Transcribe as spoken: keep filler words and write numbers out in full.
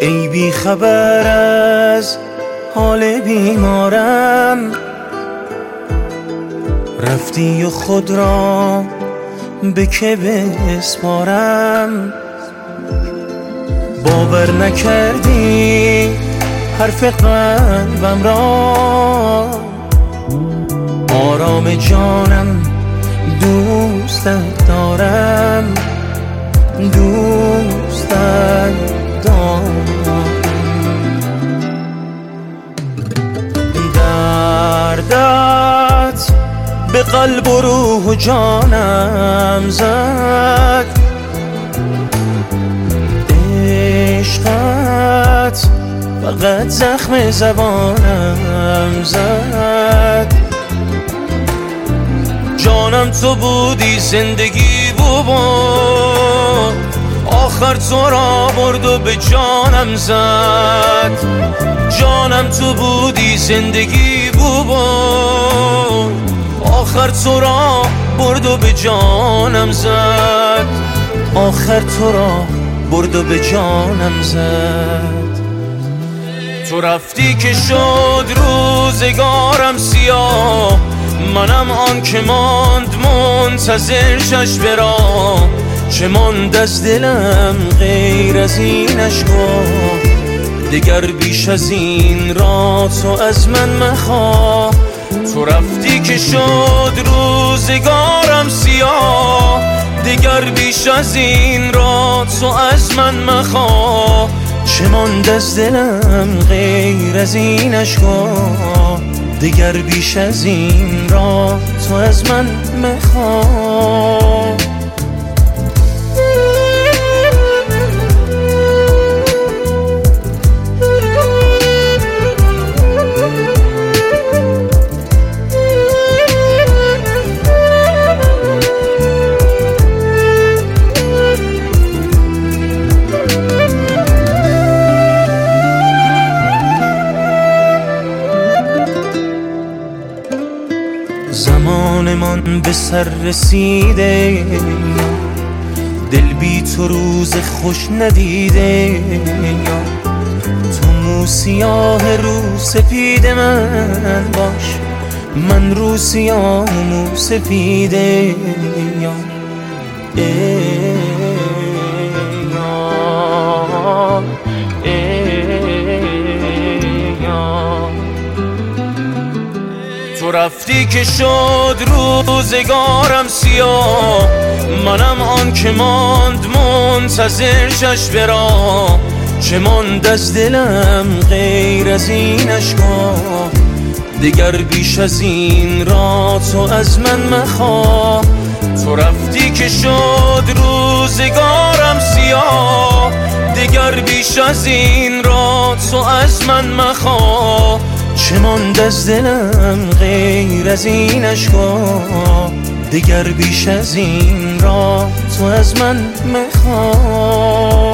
ای بی خبر از حال بیمارم، رفتی و خود را به که بسپارم. باور نکردی حرف قلبم را، آرام جانم دوستت دارم، دوستت دارم. دردت به قلب و روح و جانم زد، عشقت فقط زخم زبانم زد. جانم تو بودی، زندگی بود، آخر تو را برد و به جانم زد. جانم تو بودی، زندگی بود، آخر تو را برد و به جانم زد. آخر تو را برد و به جانم زد. تو رفتی که شد روزگارم سیاه، منم آن که ماند منتظر چشم را. چه ماند از دلم غیر از این اشکا، دگر بیش از این را تو از من مخواه. تو رفتی که شد روزگارم سیاه، دگر بیش از این را تو از من مخواه. چه ماند از دلم غیر از این اشکا، دگر بیش از این را تو از من مخواه. زمانمان به سر رسیده، دل بی تو روز خوش ندیده. تو مو سیاه رو سپید من باش، من رو سیاه و مو سفیده. تو رفتی که شد روزگارم سیاه، منم آن که ماند منتظر چشم را. چه ماند از دلم غیر از این اشکا، دگر بیش از این را تو از من مخواه. تو رفتی که شد روزگارم سیاه، دگر بیش از این را تو از من مخواه. چه ماند از دلم غیر از این اشکا، دگر بیش از این را تو از من مخواه.